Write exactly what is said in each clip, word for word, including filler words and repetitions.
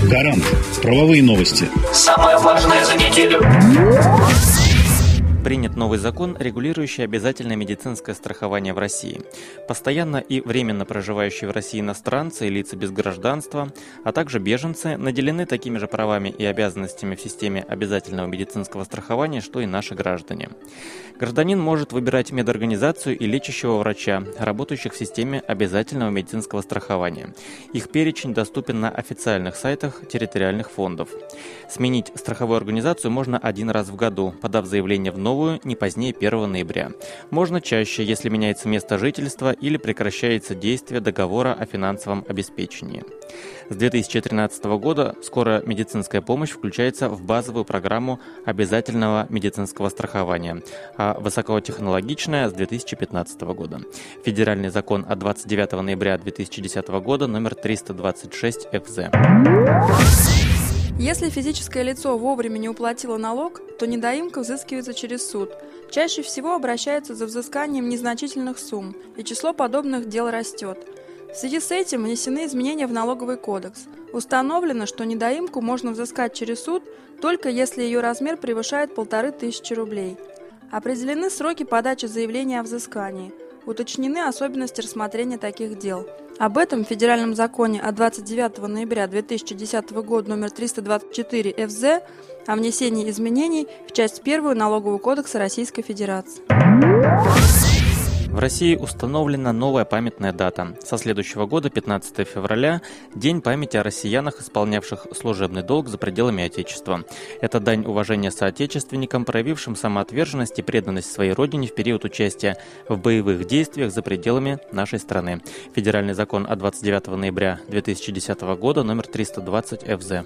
Гарант. Правовые новости. Самое важное за неделю. Принят новый закон, регулирующий обязательное медицинское страхование в России. Постоянно и временно проживающие в России иностранцы и лица без гражданства, а также беженцы наделены такими же правами и обязанностями в системе обязательного медицинского страхования, что и наши граждане. Гражданин может выбирать медорганизацию и лечащего врача, работающих в системе обязательного медицинского страхования. Их перечень доступен на официальных сайтах территориальных фондов. Сменить страховую организацию можно один раз в году, подав заявление в новую не позднее первого ноября. Можно чаще, если меняется место жительства или прекращается действие договора о финансовом обеспечении. С две тысячи тринадцатого года скоро медицинская помощь включается в базовую программу обязательного медицинского страхования, а высокотехнологичная с две тысячи пятнадцатого года. Федеральный закон от двадцать девятого ноября две тысячи десятого года номер триста двадцать шесть эф зэ. Если физическое лицо вовремя не уплатило налог, то недоимка взыскивается через суд. Чаще всего обращаются за взысканием незначительных сумм, и число подобных дел растет. В связи с этим внесены изменения в налоговый кодекс. Установлено, что недоимку можно взыскать через суд, только если ее размер превышает полторы тысячи рублей. Определены сроки подачи заявления о взыскании. Уточнены особенности рассмотрения таких дел. Об этом в Федеральном законе от двадцать девятого ноября две тысячи десятого года номер триста двадцать четыре эф зэ о внесении изменений в часть первую Налогового кодекса Российской Федерации. В России установлена новая памятная дата. Со следующего года, пятнадцатого февраля, День памяти о россиянах, исполнявших служебный долг за пределами Отечества. Это дань уважения соотечественникам, проявившим самоотверженность и преданность своей родине в период участия в боевых действиях за пределами нашей страны. Федеральный закон от двадцать девятого ноября две тысячи десятого года номер триста двадцать эф зэ.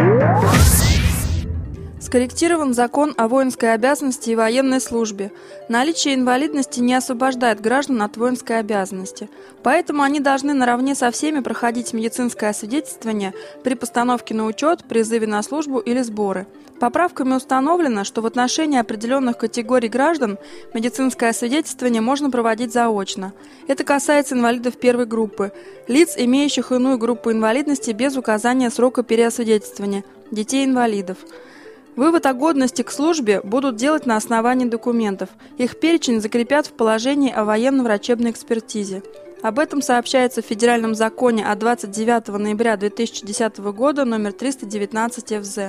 Скорректирован закон о воинской обязанности и военной службе. Наличие инвалидности не освобождает граждан от воинской обязанности. Поэтому они должны наравне со всеми проходить медицинское освидетельствование при постановке на учет, призыве на службу или сборы. Поправками установлено, что в отношении определенных категорий граждан медицинское освидетельствование можно проводить заочно. Это касается инвалидов первой группы, лиц, имеющих иную группу инвалидности без указания срока переосвидетельствования, детей-инвалидов. Вывод о годности к службе будут делать на основании документов. Их перечень закрепят в положении о военно-врачебной экспертизе. Об этом сообщается в Федеральном законе от двадцать девятого ноября две тысячи десятого года номер триста девятнадцать эф зэ.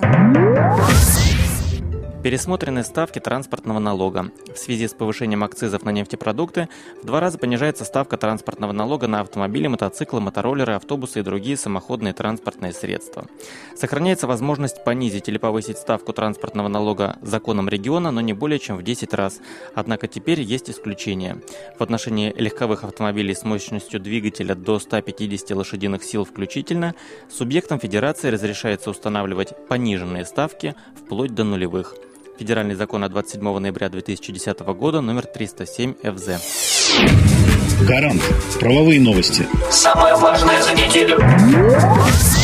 Пересмотрены ставки транспортного налога. В связи с повышением акцизов на нефтепродукты в два раза понижается ставка транспортного налога на автомобили, мотоциклы, мотороллеры, автобусы и другие самоходные транспортные средства. Сохраняется возможность понизить или повысить ставку транспортного налога законом региона, но не более чем в десять раз. Однако теперь есть исключения. В отношении легковых автомобилей с мощностью двигателя до ста пятидесяти лошадиных сил включительно субъектам федерации разрешается устанавливать пониженные ставки вплоть до нулевых. Федеральный закон от двадцать седьмого ноября две тысячи десятого года номер триста семь эф зэ. Гарант. Правовые новости. Самое важное за неделю.